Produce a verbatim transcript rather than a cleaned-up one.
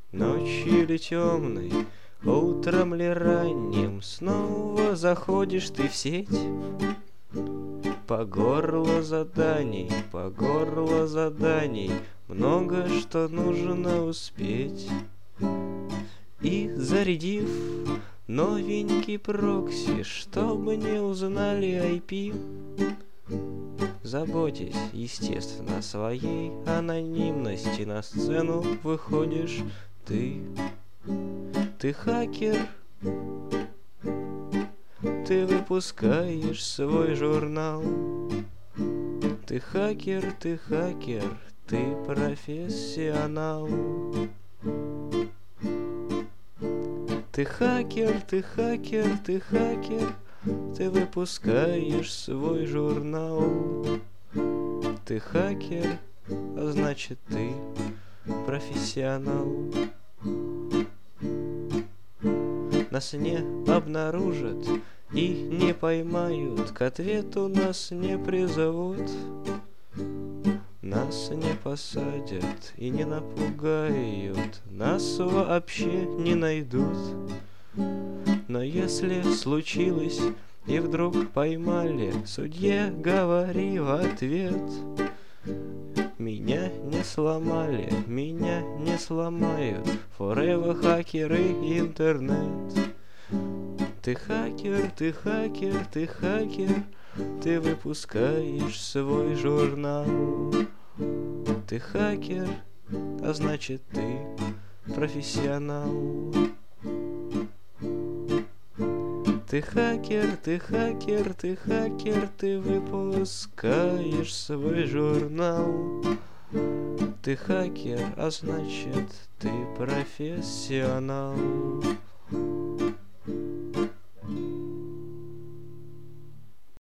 Ночью ли темной, утром ли ранним, снова заходишь ты в сеть. По горло заданий, по горло заданий, много что нужно успеть. И зарядив новенький прокси, чтобы не узнали ай пи, заботясь, естественно, о своей анонимности, на сцену выходишь ты. Ты хакер, ты выпускаешь свой журнал. Ты хакер, ты хакер, ты профессионал. Ты хакер, ты хакер, ты хакер, ты выпускаешь свой журнал. Ты хакер, а значит ты профессионал. Нас не обнаружат и не поймают, к ответу нас не призовут. Нас не посадят и не напугают, нас вообще не найдут. Но если случилось и вдруг поймали, судье говори в ответ: меня не сломали, меня не сломают forever хакеры интернет. Ты хакер, ты хакер, ты хакер, ты выпускаешь свой журнал. Ты хакер, а значит ты профессионал. Ты хакер, ты хакер, ты хакер, ты выпускаешь свой журнал. Ты хакер, а значит ты профессионал.